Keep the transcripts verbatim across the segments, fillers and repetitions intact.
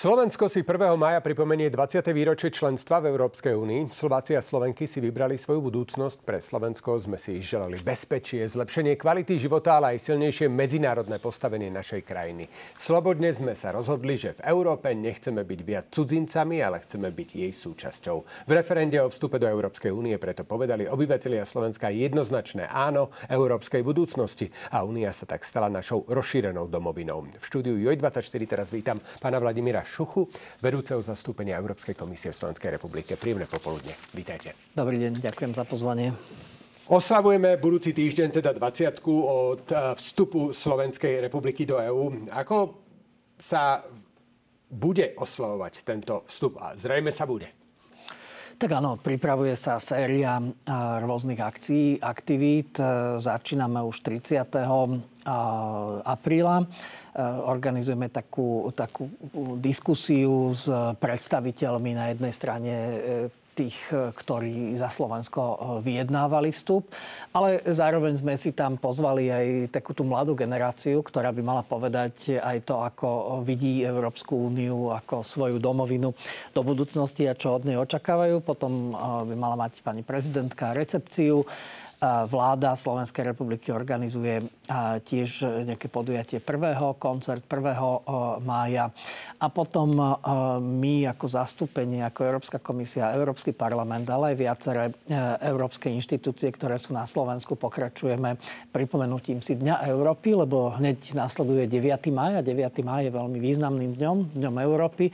Slovensko si prvého mája pripomenie dvadsiate výročie členstva v Európskej únii. Slováci a Slovenky si vybrali svoju budúcnosť. Pre Slovensko sme si želali bezpečie, zlepšenie kvality života, ale aj silnejšie medzinárodné postavenie našej krajiny. Slobodne sme sa rozhodli, že v Európe nechceme byť viac cudzincami, ale chceme byť jej súčasťou. V referende o vstupe do Európskej únie preto povedali obyvatelia Slovenska jednoznačné áno európskej budúcnosti. A únia sa tak stala našou rozšírenou domovinou. V štúdiu Joj dvadsaťštyri teraz vítam pána Vladimíra Šuchu, vedúceho zastúpenia Európskej komisie v Slovenskej republike. Príjemné popoludne. Vítajte. Dobrý deň, ďakujem za pozvanie. Oslavujeme budúci týždeň, teda dvadsiatku od vstupu Slovenskej republiky do EÚ. Ako sa bude oslavovať tento vstup? A zrejme sa bude. Tak áno, pripravuje sa séria rôznych akcií, aktivít. Začíname už tridsiateho apríla. Organizujeme takú, takú diskusiu s predstaviteľmi na jednej strane tých, ktorí za Slovensko vyjednávali vstup, ale zároveň sme si tam pozvali aj takú tú mladú generáciu, ktorá by mala povedať aj to, ako vidí Európsku úniu ako svoju domovinu do budúcnosti a čo od nej očakávajú. Potom by mala mať pani prezidentka recepciu. Vláda Slovenskej republiky organizuje tiež nejaké podujatie prvého, koncert prvého mája. A potom my ako zastúpenie, ako Európska komisia, Európsky parlament, ale aj viaceré európske inštitúcie, ktoré sú na Slovensku, pokračujeme pripomenutím si Dňa Európy, lebo hneď nasleduje deviateho mája. deviateho mája je veľmi významným dňom, Dňom Európy,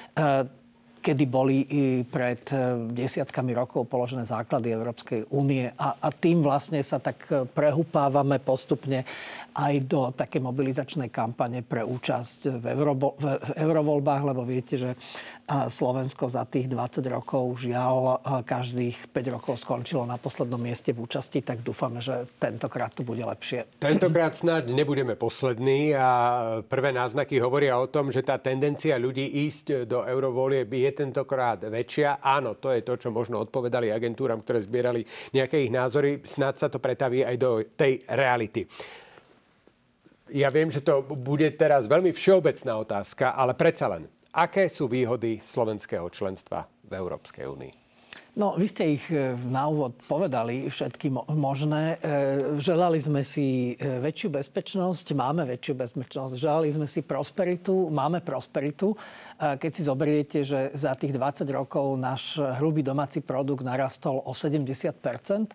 kedy boli pred desiatkami rokov položené základy Európskej únie. A, a tým vlastne sa tak prehupávame postupne aj do také mobilizačnej kampane pre účasť v, Eurobo- v eurovoľbách, lebo viete, že Slovensko za tých dvadsať rokov žiaľ každých päť rokov skončilo na poslednom mieste v účasti, tak dúfame, že tentokrát to bude lepšie. Tentokrát snáď nebudeme poslední a prvé náznaky hovoria o tom, že tá tendencia ľudí ísť do eurovolieb je tentokrát väčšia. Áno, to je to, čo možno odpovedali agentúram, ktoré zbierali nejaké ich názory. Snáď sa to pretaví aj do tej reality. Ja viem, že to bude teraz veľmi všeobecná otázka, ale predsa len. Aké sú výhody slovenského členstva v Európskej únii? No, vy ste ich na úvod povedali všetky možné. Želali sme si väčšiu bezpečnosť, máme väčšiu bezpečnosť. Želali sme si prosperitu, máme prosperitu. Keď si zoberiete, že za tých dvadsať rokov náš hrubý domáci produkt narastol o sedemdesiat percent,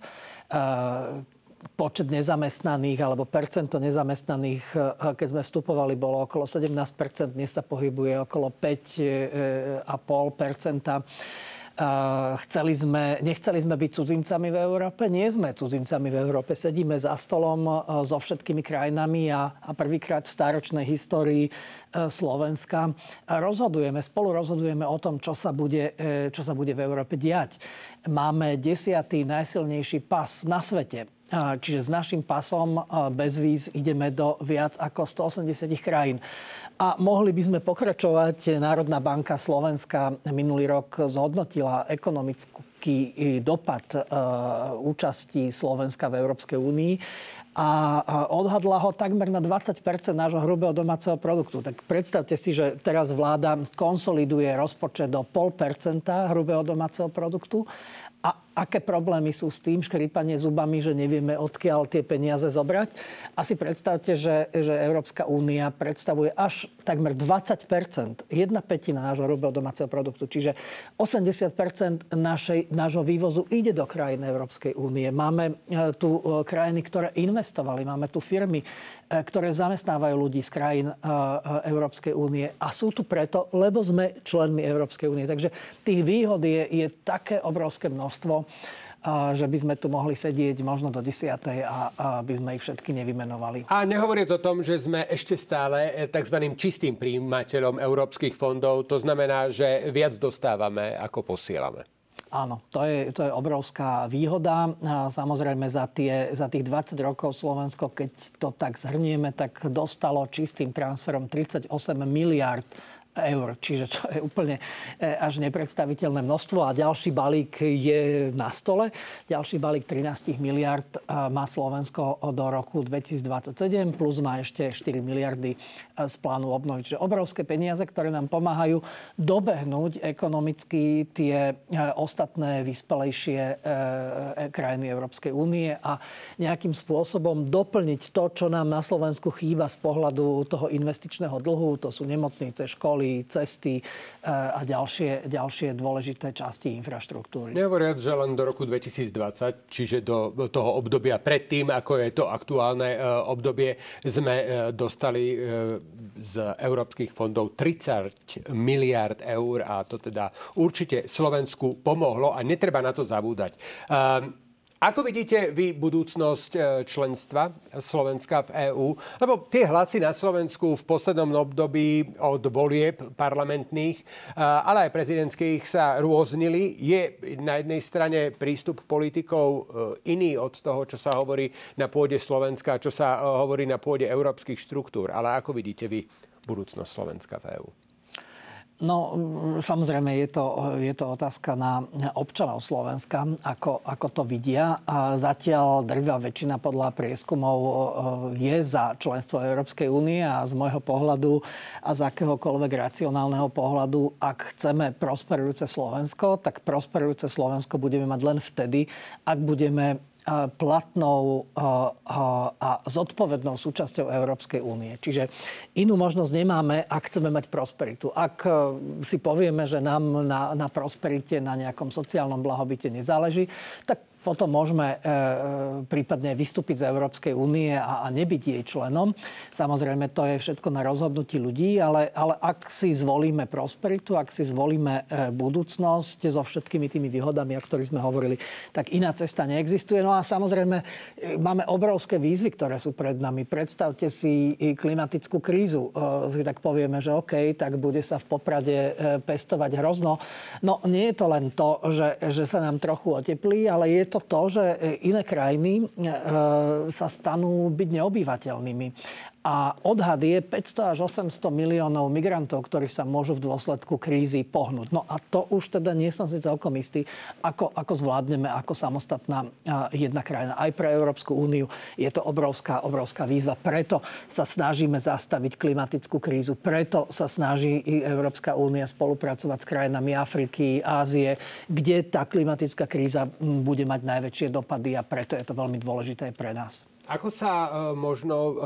počet nezamestnaných alebo percento nezamestnaných, keď sme vstupovali, bolo okolo sedemnásť percent, dnes sa pohybuje okolo päť celá päť percenta. Chceli sme, nechceli sme byť cudzincami v Európe? Nie sme cudzincami v Európe. Sedíme za stolom so všetkými krajinami a, a prvýkrát v stáročnej histórii Slovenska rozhodujeme, spolu rozhodujeme o tom, čo sa bude, čo sa bude v Európe diať. Máme desiatý najsilnejší pas na svete. Čiže s našim pasom bez víz ideme do viac ako stoosemdesiat krajín. A mohli by sme pokračovať. Národná banka Slovenska minulý rok zhodnotila ekonomický dopad účasti Slovenska v Európskej únii a odhadla ho takmer na dvadsať percent nášho hrubého domáceho produktu. Tak predstavte si, že teraz vláda konsoliduje rozpočet do nula celá päť percenta hrubého domáceho produktu. A aké problémy sú s tým, škrípanie zubami, že nevieme, odkiaľ tie peniaze zobrať? Asi predstavte, že, že Európska únia predstavuje až takmer dvadsať percent, jedna pätina nášho hrubého domáceho produktu. Čiže osemdesiat percent našej, nášho vývozu ide do krajín Európskej únie. Máme tu krajiny, ktoré investovali, máme tu firmy, ktoré zamestnávajú ľudí z krajín Európskej únie. A sú tu preto, lebo sme členmi Európskej únie. Takže tých výhod je, je také obrovské množstvo, že by sme tu mohli sedieť možno do desiatej a by sme ich všetky nevymenovali. A nehovoriac o tom, že sme ešte stále tzv. Čistým prijímateľom európskych fondov, to znamená, že viac dostávame, ako posielame. Áno, to je, to je obrovská výhoda. Samozrejme za, tie, za tých dvadsať rokov Slovensko, keď to tak zhrnieme, tak dostalo čistým transferom tridsaťosem miliárd eur. Čiže to je úplne až nepredstaviteľné množstvo. A ďalší balík je na stole. Ďalší balík trinásť miliárd má Slovensko do roku dvetisícdvadsaťsedem, plus má ešte štyri miliardy z plánu obnovy. Čiže obrovské peniaze, ktoré nám pomáhajú dobehnúť ekonomicky tie ostatné vyspelejšie krajiny Európskej únie a nejakým spôsobom doplniť to, čo nám na Slovensku chýba z pohľadu toho investičného dlhu. To sú nemocnice, školy, cesty a ďalšie, ďalšie dôležité časti infraštruktúry. Nehovoriac, že len do roku dvetisícdvadsať, čiže do toho obdobia predtým, ako je to aktuálne obdobie, sme dostali z európskych fondov tridsať miliárd eur a to teda určite Slovensku pomohlo a netreba na to zabúdať. Ako vidíte vy budúcnosť členstva Slovenska v EÚ? Lebo tie hlasy na Slovensku v poslednom období od volieb parlamentných, ale aj prezidentských sa rôznili. Je na jednej strane prístup politikov iný od toho, čo sa hovorí na pôde Slovenska, čo sa hovorí na pôde európskych štruktúr. Ale ako vidíte vy budúcnosť Slovenska v EÚ? No, samozrejme, je to, je to otázka na občanov Slovenska, ako, ako to vidia. A zatiaľ drvivá väčšina podľa prieskumov je za členstvo Európskej únie a z môjho pohľadu a z akéhokoľvek racionálneho pohľadu, ak chceme prosperujúce Slovensko, tak prosperujúce Slovensko budeme mať len vtedy, ak budeme platnou a zodpovednou súčasťou Európskej únie. Čiže inú možnosť nemáme, ak chceme mať prosperitu. Ak si povieme, že nám na, na prosperite, na nejakom sociálnom blahobite nezáleží, tak potom môžeme e, prípadne vystúpiť z Európskej únie a, a nebyť jej členom. Samozrejme, to je všetko na rozhodnutí ľudí, ale, ale ak si zvolíme prosperitu, ak si zvolíme e, budúcnosť so všetkými tými výhodami, o ktorých sme hovorili, tak iná cesta neexistuje. No a samozrejme, e, máme obrovské výzvy, ktoré sú pred nami. Predstavte si klimatickú krízu. E, tak povieme, že OK, tak bude sa v Poprade e, pestovať hrozno. No nie je to len to, že, že sa nám trochu oteplí, ale je to to to, že iné krajiny sa stanú byť neobyvateľnými. A odhad je päťsto až osemsto miliónov migrantov, ktorí sa môžu v dôsledku krízy pohnúť. No a to už teda nie som si celkom istý, ako, ako zvládneme ako samostatná jedna krajina. Aj pre Európsku úniu je to obrovská, obrovská výzva. Preto sa snažíme zastaviť klimatickú krízu. Preto sa snaží i Európska únia spolupracovať s krajinami Afriky, Ázie, kde tá klimatická kríza bude mať najväčšie dopady a preto je to veľmi dôležité pre nás. Ako sa e, možno e,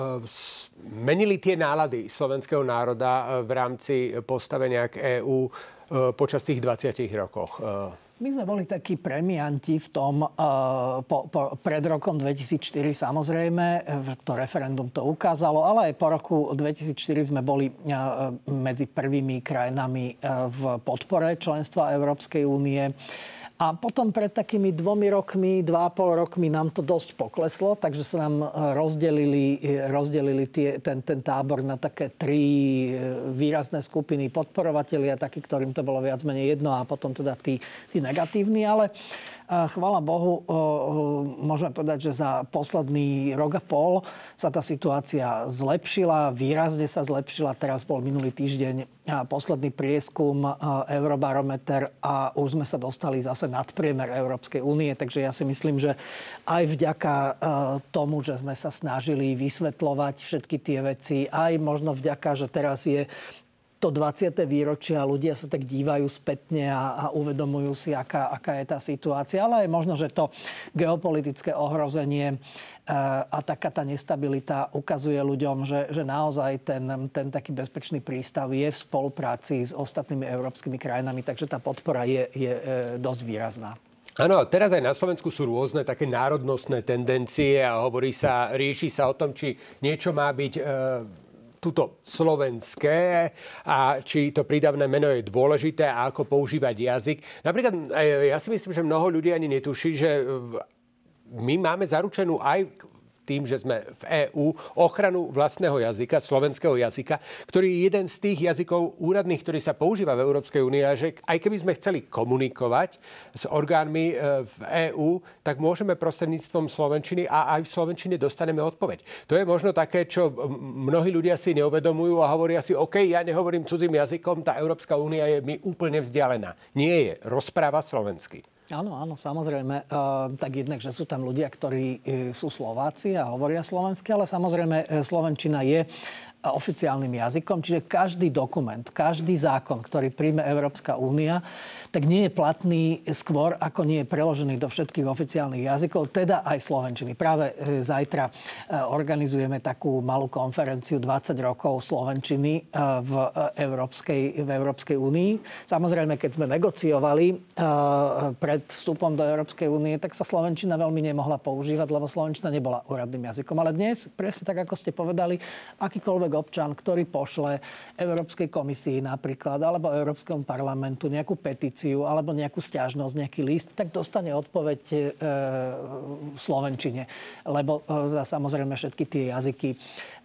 menili tie nálady slovenského národa e, v rámci postavenia k EÚ e, počas tých dvadsiatich rokoch? E... My sme boli takí premianti v tom uh, po, po, pred rokom dvetisícštyri samozrejme, to referendum to ukázalo, ale aj po roku dvetisícštyri sme boli uh, medzi prvými krajinami uh, v podpore členstva Európskej únie. A potom pred takými dvomi rokmi, dva a pol rokmi nám to dosť pokleslo, takže sa nám rozdelili, rozdelili tie, ten, ten tábor na také tri výrazné skupiny podporovatelia, takí, ktorým to bolo viac menej jedno a potom teda tí, tí negatívni, ale chvála Bohu, môžeme povedať, že za posledný rok a pol sa tá situácia zlepšila, výrazne sa zlepšila. Teraz bol minulý týždeň posledný prieskum Eurobarometer a už sme sa dostali zase nad priemer Európskej únie. Takže ja si myslím, že aj vďaka tomu, že sme sa snažili vysvetľovať všetky tie veci, aj možno vďaka, že teraz je to dvadsiate výročie a ľudia sa tak dívajú spätne a, a uvedomujú si, aká, aká je tá situácia. Ale aj možno, že to geopolitické ohrozenie e, a taká tá nestabilita ukazuje ľuďom, že, že naozaj ten, ten taký bezpečný prístav je v spolupráci s ostatnými európskymi krajinami. Takže tá podpora je, je e, dosť výrazná. Áno, teraz aj na Slovensku sú rôzne také národnostné tendencie a hovorí sa, rieši sa o tom, či niečo má byť E, tuto slovenské a či to prídavné meno je dôležité a ako používať jazyk. Napríklad ja si myslím, že mnoho ľudí ani netuší, že my máme zaručenú aj tým, že sme v EÚ, ochranu vlastného jazyka, slovenského jazyka, ktorý je jeden z tých jazykov úradných, ktorý sa používa v Európskej únii, a že aj keby sme chceli komunikovať s orgánmi v EÚ, tak môžeme prostredníctvom slovenčiny a aj v slovenčine dostaneme odpoveď. To je možno také, čo mnohí ľudia si neuvedomujú a hovoria si, OK, ja nehovorím cudzým jazykom, tá Európska únia je mi úplne vzdialená. Nie je, rozpráva slovensky. Áno, áno, samozrejme. E, tak jednak, že sú tam ľudia, ktorí e, sú Slováci a hovoria slovensky, ale samozrejme e, slovenčina je oficiálnym jazykom, čiže každý dokument, každý zákon, ktorý príjme Európska únia, tak nie je platný skôr, ako nie je preložený do všetkých oficiálnych jazykov, teda aj slovenčiny. Práve e, zajtra e, organizujeme takú malú konferenciu dvadsať rokov slovenčiny e, v Európskej, v Európskej únii. Samozrejme, keď sme negociovali e, pred vstupom do Európskej únie, tak sa slovenčina veľmi nemohla používať, lebo slovenčina nebola úradným jazykom. Ale dnes, presne tak, ako ste povedali, akýkoľvek občan, ktorý pošle Európskej komisii napríklad, alebo Európskemu parlamentu nejakú petíciu, alebo nejakú sťažnosť, nejaký list, tak dostane odpoveď e, v slovenčine. Lebo e, samozrejme všetky tie jazyky e,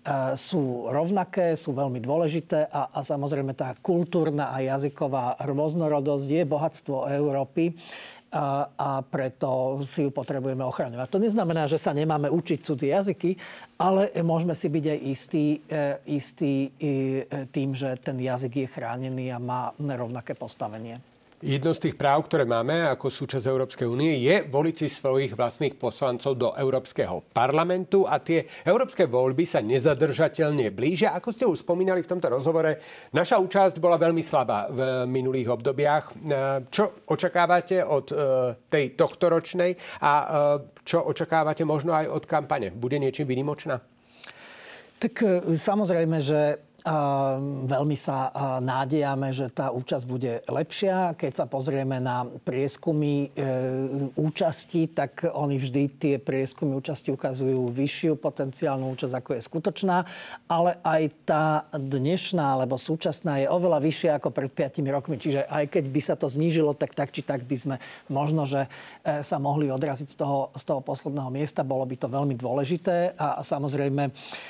sú rovnaké, sú veľmi dôležité a, a samozrejme tá kultúrna a jazyková rôznorodosť je bohatstvo Európy. A, a preto si ju potrebujeme ochraňovať. To neznamená, že sa nemáme učiť cudzie jazyky, ale môžeme si byť aj istí, e, istí e, tým, že ten jazyk je chránený a má rovnaké postavenie. Jedno z tých práv, ktoré máme ako súčasť Európskej únie, je voliť si svojich vlastných poslancov do Európskeho parlamentu a tie európske voľby sa nezadržateľne blížia. Ako ste už spomínali v tomto rozhovore, naša účasť bola veľmi slabá v minulých obdobiach. Čo očakávate od tej tohtoročnej a čo očakávate možno aj od kampane? Bude niečím výnimočná? Tak samozrejme, že A veľmi sa nádejame, že tá účasť bude lepšia. Keď sa pozrieme na prieskumy e, účasti, tak oni vždy tie prieskumy účasti ukazujú vyššiu potenciálnu účasť, ako je skutočná. Ale aj tá dnešná, alebo súčasná je oveľa vyššia ako pred piatimi rokmi. Čiže aj keď by sa to znížilo, tak tak či tak by sme možno, že sa mohli odraziť z toho, z toho posledného miesta. Bolo by to veľmi dôležité a samozrejme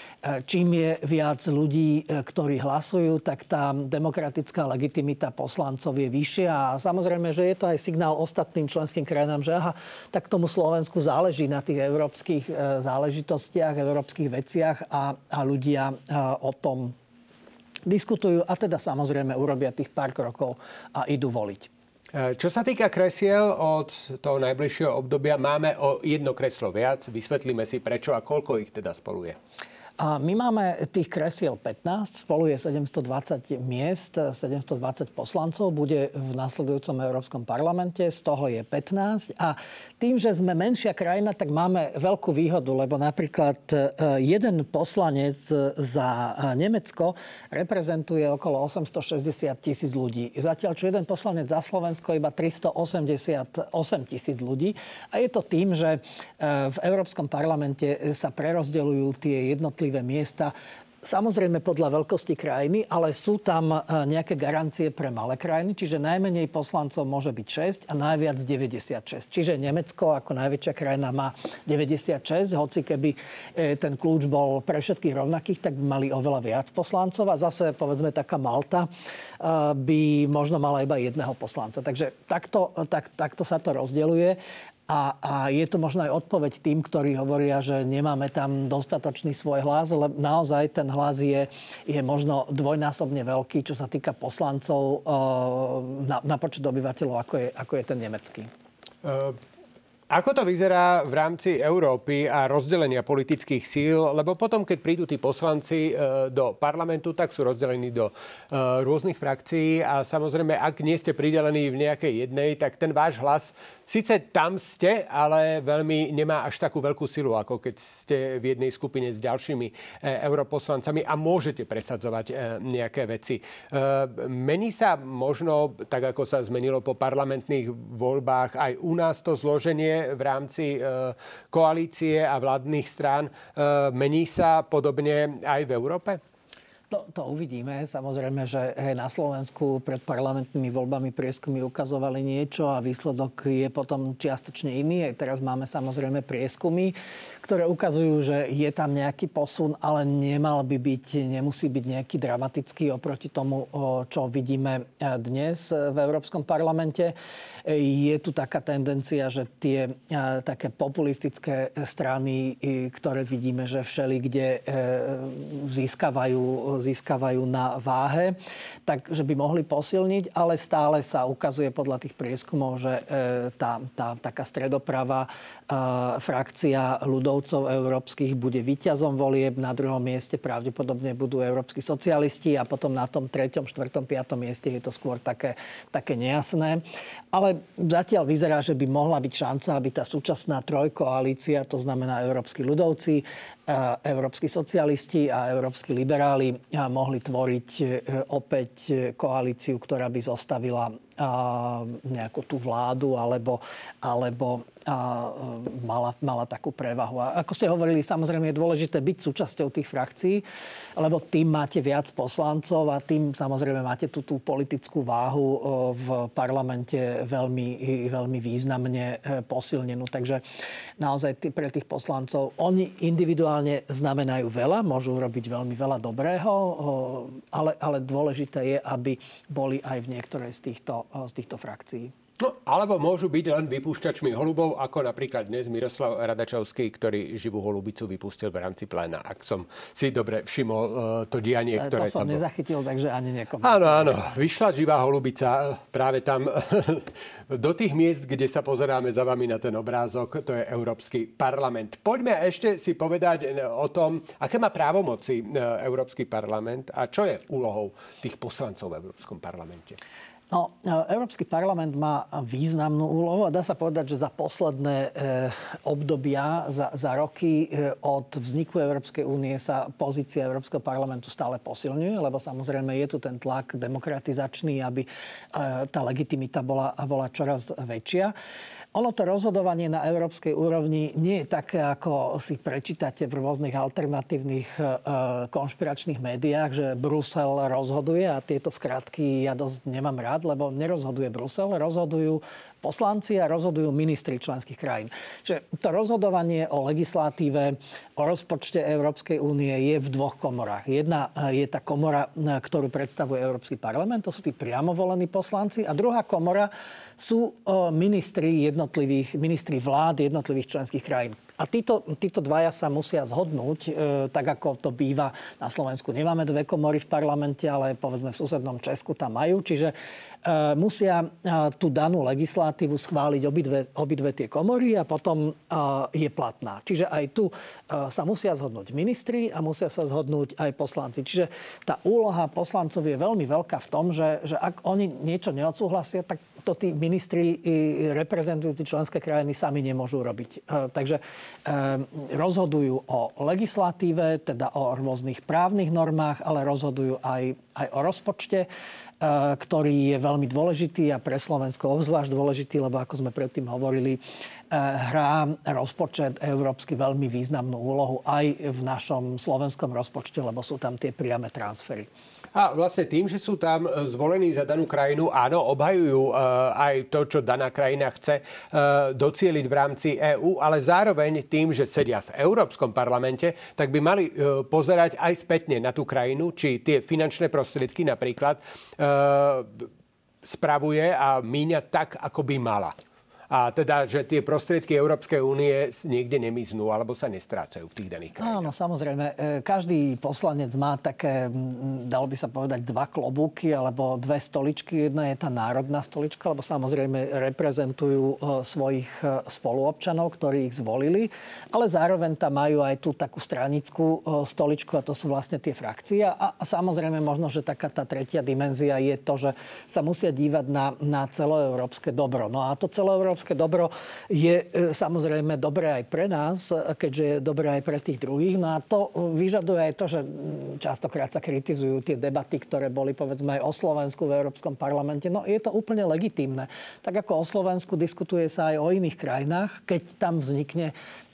čím je viac ľudí, ktorí hlasujú, tak tá demokratická legitimita poslancov je vyššia. A samozrejme, že je to aj signál ostatným členským krajinám, že aha, tak tomu Slovensku záleží na tých európskych záležitostiach, európskych veciach a, a ľudia o tom diskutujú a teda samozrejme urobia tých pár krokov a idú voliť. Čo sa týka kresiel, od toho najbližšieho obdobia máme o jedno kreslo viac. Vysvetlíme si prečo a koľko ich teda spolu je. A my máme tých kresiel pätnásť, spolu je sedemstodvadsať miest, sedemstodvadsať poslancov, bude v nasledujúcom Európskom parlamente, z toho je pätnásť. A tým, že sme menšia krajina, tak máme veľkú výhodu, lebo napríklad jeden poslanec za Nemecko reprezentuje okolo osemstošesťdesiat tisíc ľudí. Zatiaľ, čo jeden poslanec za Slovensko iba tristoosemdesiatosem tisíc ľudí. A je to tým, že v Európskom parlamente sa prerozdeľujú tie jednotlivé miesta, samozrejme podľa veľkosti krajiny, ale sú tam nejaké garancie pre malé krajiny, čiže najmenej poslancov môže byť šesť a najviac deväťdesiatšesť. Čiže Nemecko ako najväčšia krajina má deväťdesiatšesť, hoci keby ten kľúč bol pre všetkých rovnakých, tak by mali oveľa viac poslancov a zase povedzme taká Malta by možno mala iba jedného poslanca. Takže takto, tak, takto sa to rozdeľuje. A, a je to možno aj odpoveď tým, ktorí hovoria, že nemáme tam dostatočný svoj hlas, lebo naozaj ten hlas je, je možno dvojnásobne veľký, čo sa týka poslancov na, na počet obyvateľov, ako je, ako je ten nemecký. Uh... Ako to vyzerá v rámci Európy a rozdelenia politických síl? Lebo potom, keď prídu tí poslanci do parlamentu, tak sú rozdelení do rôznych frakcií a samozrejme, ak nie ste pridelení v nejakej jednej, tak ten váš hlas, síce tam ste, ale veľmi nemá až takú veľkú silu, ako keď ste v jednej skupine s ďalšími europoslancami a môžete presadzovať nejaké veci. Mení sa možno, tak ako sa zmenilo po parlamentných voľbách, aj u nás to zloženie v rámci e, koalície a vládnych strán. E, mení sa podobne aj v Európe? To, to uvidíme. Samozrejme, že na Slovensku pred parlamentnými voľbami prieskumy ukazovali niečo a výsledok je potom čiastočne iný. Aj teraz máme samozrejme prieskumy, ktoré ukazujú, že je tam nejaký posun, ale nemal by byť, nemusí byť nejaký dramatický oproti tomu, čo vidíme dnes v Európskom parlamente. Je tu taká tendencia, že tie také populistické strany, ktoré vidíme, že všeli kde získavajú, získavajú na váhe, takže by mohli posilniť, ale stále sa ukazuje podľa tých prieskumov, že tá, tá taká stredopravá frakcia ľudovcov európskych bude víťazom volieb, na druhom mieste pravdepodobne budú európski socialisti a potom na tom treťom, štvrtom, piatom mieste je to skôr také, také nejasné. Ale zatiaľ vyzerá, že by mohla byť šanca, aby tá súčasná trojkoalícia, to znamená európski ľudovci, európski socialisti a európski liberáli, mohli tvoriť opäť koalíciu, ktorá by zostavila nejakú tú vládu alebo, alebo a mala, mala takú prevahu. A ako ste hovorili, samozrejme je dôležité byť súčasťou tých frakcií, lebo tým máte viac poslancov a tým samozrejme máte tú, tú politickú váhu v parlamente veľmi, veľmi významne posilnenú. Takže naozaj pre tých poslancov oni individuálne znamenajú veľa, môžu robiť veľmi veľa dobrého, ale, ale dôležité je, aby boli aj v niektorej z týchto, z týchto frakcií. No, alebo môžu byť len vypúšťačmi holubov, ako napríklad dnes Miroslav Radačovský, ktorý živú holubicu vypustil v rámci pléna. Ak som si dobre všimol to dianie, ktoré to som tam nezachytil, takže ani nekomentujem. Áno, áno. Vyšla živá holubica práve tam do tých miest, kde sa pozeráme za vami na ten obrázok. To je Európsky parlament. Poďme ešte si povedať o tom, aké má právomoci Európsky parlament a čo je úlohou tých poslancov v Európskom parlamente. No, Európsky parlament má významnú úlohu a dá sa povedať, že za posledné e, obdobia, za, za roky e, od vzniku Európskej únie sa pozícia Európskeho parlamentu stále posilňuje, lebo samozrejme je tu ten tlak demokratizačný, aby e, tá legitimita bola, bola čoraz väčšia. Ono to rozhodovanie na európskej úrovni nie je také, ako si prečítate v rôznych alternatívnych e, konšpiračných médiách, že Brusel rozhoduje a tieto skratky ja dosť nemám rád, lebo nerozhoduje Brusel, rozhodujú poslanci a rozhodujú ministri členských krajín. Čiže to rozhodovanie o legislatíve, o rozpočte Európskej únie je v dvoch komorách. Jedna je tá komora, ktorú predstavuje Európsky parlament, to sú tí priamo volení poslanci, a druhá komora sú ministri jednotlivých, ministri vlád jednotlivých členských krajín. A títo, títo dvaja sa musia zhodnúť, e, tak ako to býva na Slovensku. Nemáme dve komory v parlamente, ale povedzme v susednom Česku tam majú. Čiže e, musia e, tú danú legislatívu schváliť obidve, obidve tie komory a potom e, je platná. Čiže aj tu e, sa musia zhodnúť ministri a musia sa zhodnúť aj poslanci. Čiže tá úloha poslancov je veľmi veľká v tom, že, že ak oni niečo neodsúhlasia, tak to tí ministri reprezentujúci členské krajiny sami nemôžu robiť. Takže rozhodujú o legislatíve, teda o rôznych právnych normách, ale rozhodujú aj, aj o rozpočte, ktorý je veľmi dôležitý a pre Slovensko obzvlášť dôležitý, lebo ako sme predtým hovorili, hrá rozpočet európsky veľmi významnú úlohu aj v našom slovenskom rozpočte, lebo sú tam tie priame transfery. A vlastne tým, že sú tam zvolení za danú krajinu, áno, obhajujú uh, aj to, čo daná krajina chce uh, docieliť v rámci EÚ, ale zároveň tým, že sedia v Európskom parlamente, tak by mali uh, pozerať aj spätne na tú krajinu, či tie finančné prostriedky napríklad uh, spravuje a míňa tak, ako by mala. A teda, že tie prostriedky Európskej únie niekde nemiznú alebo sa nestrácajú v tých daných krajinách. Áno, samozrejme. Každý poslanec má také, dalo by sa povedať, dva klobúky alebo dve stoličky. Jedna je tá národná stolička, lebo samozrejme reprezentujú svojich spoluobčanov, ktorí ich zvolili. Ale zároveň tam majú aj tú takú stranickú stoličku a to sú vlastne tie frakcie. A, a samozrejme možno, že taká tá tretia dimenzia je to, že sa musia dívať na, na celoeurópske dobro. No a to celoeurópske dobro je e, samozrejme dobré aj pre nás, keďže je dobré aj pre tých druhých. No a to vyžaduje aj to, že častokrát sa kritizujú tie debaty, ktoré boli povedzme aj o Slovensku v Európskom parlamente. No je to úplne legitímne. Tak ako o Slovensku diskutuje sa aj o iných krajinách, keď tam vznikne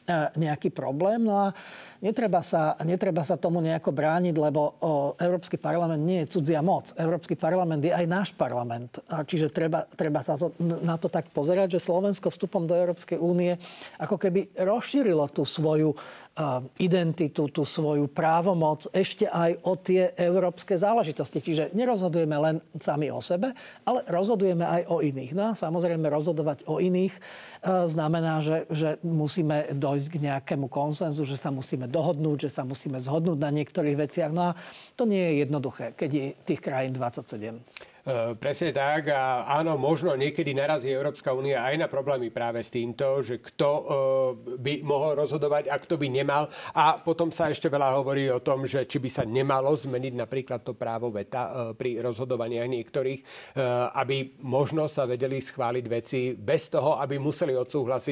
nejaký problém. No a netreba sa, netreba sa tomu nejako brániť, lebo o, Európsky parlament nie je cudzia moc. Európsky parlament je aj náš parlament. A čiže treba, treba sa to, na to tak pozerať, že Slovensko vstupom do Európskej únie ako keby rozšírilo tú svoju identitu, tú svoju právomoc ešte aj o tie európske záležitosti. Čiže nerozhodujeme len sami o sebe, ale rozhodujeme aj o iných. No a samozrejme rozhodovať o iných znamená, že, že musíme dojsť k nejakému konsenzu, že sa musíme dohodnúť, že sa musíme zhodnúť na niektorých veciach. No a to nie je jednoduché, keď je tých krajín dvadsaťsedem. Presne tak. A áno, možno niekedy narazí Európska únia aj na problémy práve s týmto, že kto by mohol rozhodovať a kto by nemal. A potom sa ešte veľa hovorí o tom, že či by sa nemalo zmeniť napríklad to právo veta pri rozhodovaniach niektorých, aby možno sa vedeli schváliť veci bez toho, aby museli odsúhlasiť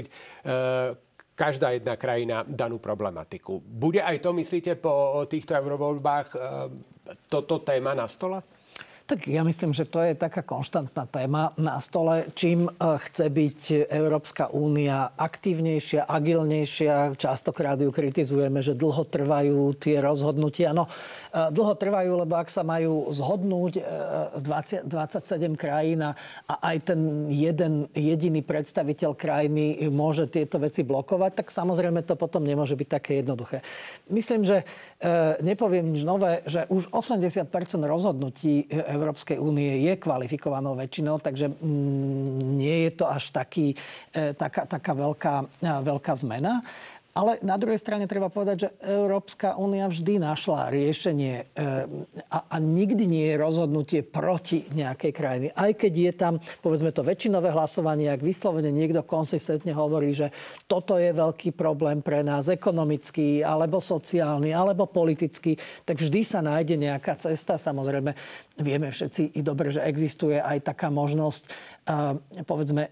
každá jedna krajina danú problematiku. Bude aj to, myslíte, po týchto eurovoľbách toto téma na stole? Tak ja myslím, že to je taká konštantná téma na stole. Čím chce byť Európska únia aktívnejšia, agilnejšia, častokrát ju kritizujeme, že dlho trvajú tie rozhodnutia. No, dlho trvajú, lebo ak sa majú zhodnúť dvadsať, dvadsaťsedem krajín a aj ten jeden jediný predstaviteľ krajiny môže tieto veci blokovať, tak samozrejme to potom nemôže byť také jednoduché. Myslím, že nepoviem nič nové, že už osemdesiat percent rozhodnutí Európskej únie je kvalifikovanou väčšinou, takže nie je to až taký, taká, taká veľká, veľká zmena. Ale na druhej strane treba povedať, že Európska únia vždy našla riešenie a, a nikdy nie je rozhodnutie proti nejakej krajiny. Aj keď je tam, povedzme to, väčšinové hlasovanie, ak vyslovene niekto konsistentne hovorí, že toto je veľký problém pre nás, ekonomický, alebo sociálny, alebo politický, tak vždy sa nájde nejaká cesta. Samozrejme, vieme všetci i dobre, že existuje aj taká možnosť, povedzme,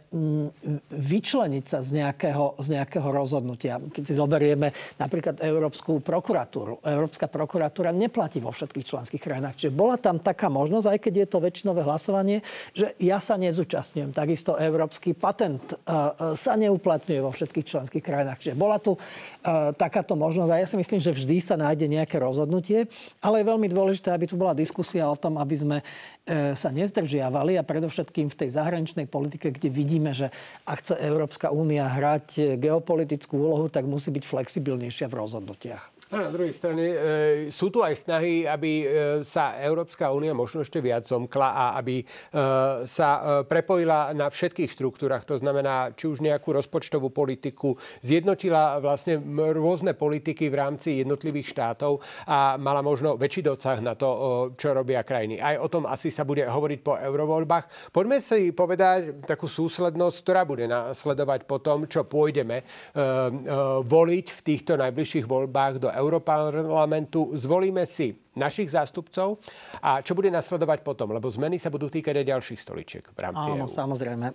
vyčleniť sa z nejakého, z nejakého rozhodnutia. Keď si zoberieme napríklad Európsku prokuratúru. Európska prokuratúra neplatí vo všetkých členských krajinách. Čiže bola tam taká možnosť, aj keď je to väčšinové hlasovanie, že ja sa nezúčastňujem. Takisto Európsky patent sa neuplatňuje vo všetkých členských krajinách. Čiže bola tu takáto možnosť a ja si myslím, že vždy sa nájde nejaké rozhodnutie, ale je veľmi dôležité, aby tu bola diskusia o tom, aby sme sa nezdržiavali a predovšetkým v tej zahraničnej politike, kde vidíme, že ak chce Európska únia hrať geopolitickú úlohu, tak musí byť flexibilnejšia v rozhodnutiach. A na druhej strane e, sú tu aj snahy, aby e, sa Európska únia možno ešte viac zomkla a aby e, sa e, prepojila na všetkých štruktúrach. To znamená, či už nejakú rozpočtovú politiku, zjednotila vlastne rôzne politiky v rámci jednotlivých štátov a mala možno väčší dosah na to, čo robia krajiny. Aj o tom asi sa bude hovoriť po eurovoľbách. Poďme si povedať takú súslednosť, ktorá bude nasledovať po tom, čo pôjdeme e, e, voliť v týchto najbližších voľbách do Európarlamentu. Zvolíme si našich zástupcov a čo bude nasledovať potom, lebo zmeny sa budú týkať aj ďalších stoličiek v rámci Áno, é ú. samozrejme.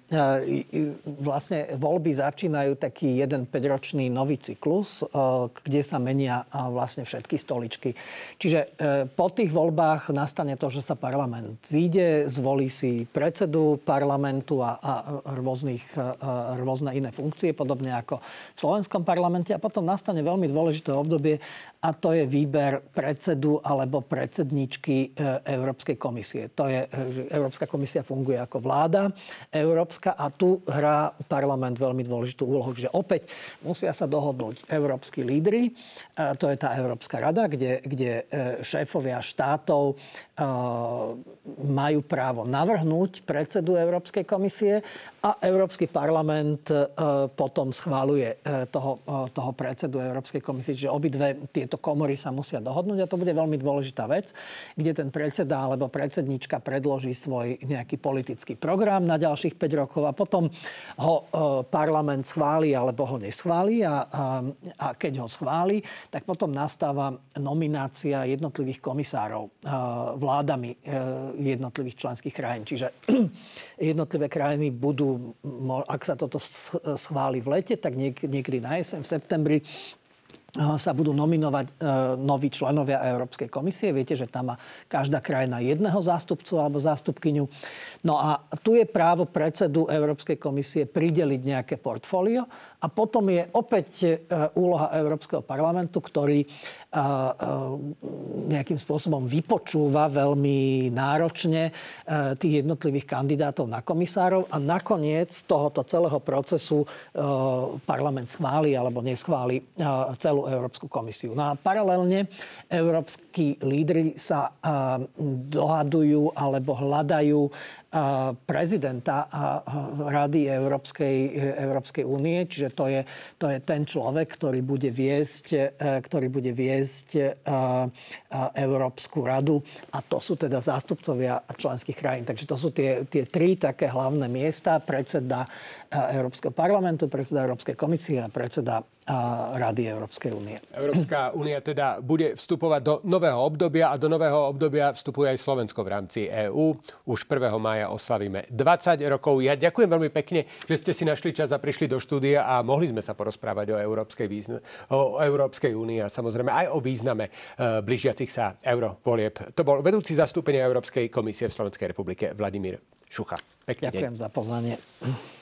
Vlastne voľby začínajú taký jeden päťročný nový cyklus, kde sa menia vlastne všetky stoličky. Čiže po tých voľbách nastane to, že sa parlament zíde, zvolí si predsedu parlamentu a, a rôznych, rôzne iné funkcie, podobne ako v slovenskom parlamente. A potom nastane veľmi dôležité obdobie a to je výber predsedu alebo predsedničky Európskej komisie. To je, Európska komisia funguje ako vláda európska a tu hrá parlament veľmi dôležitú úlohu. Čiže opäť musia sa dohodnúť európski lídri. To je tá Európska rada, kde, kde šéfovia štátov majú právo navrhnúť predsedu Európskej komisie a Európsky parlament potom schvaľuje toho, toho predsedu Európskej komisie. Čiže obidve tieto komory sa musia dohodnúť a to bude veľmi dôležitá vec, kde ten predseda alebo predsednička predloží svoj nejaký politický program na ďalších päť rokov a potom ho parlament schváli alebo ho neschváli a, a, a keď ho schváli, tak potom nastáva nominácia jednotlivých komisárov vládami jednotlivých členských krajín. Čiže jednotlivé krajiny budú, ak sa toto schváli v lete, tak niekedy na jeseň, v septembri sa budú nominovať e, noví členovia Európskej komisie. Viete, že tam má každá krajina jedného zástupcu alebo zástupkyňu. No a tu je právo predsedu Európskej komisie prideliť nejaké portfólio A potom je opäť úloha Európskeho parlamentu, ktorý nejakým spôsobom vypočúva veľmi náročne tých jednotlivých kandidátov na komisárov a nakoniec tohoto celého procesu parlament schváli alebo neschváli celú Európsku komisiu. No a paralelne európski lídri sa dohadujú alebo hľadajú prezidenta Rady Európskej, Európskej únie, čiže to je, to je ten človek, ktorý bude viesť, ktorý bude viesť Európsku radu a to sú teda zástupcovia členských krajín. Takže to sú tie, tie tri také hlavné miesta: predseda Európskeho parlamentu, predseda Európskej komisie a predseda Rady Európskej únie. Európska únia teda bude vstupovať do nového obdobia a do nového obdobia vstupuje aj Slovensko v rámci EÚ. Už prvého mája oslavíme dvadsať rokov. Ja ďakujem veľmi pekne, že ste si našli čas a prišli do štúdia a mohli sme sa porozprávať o Európskej, význa- o Európskej únii a samozrejme aj o význame e, blížiacich sa eurovolieb. To bol vedúci zastúpenia Európskej komisie v Slovenskej republike Vladimír Šucha. Pekný Ďakujem deň. za pozvanie.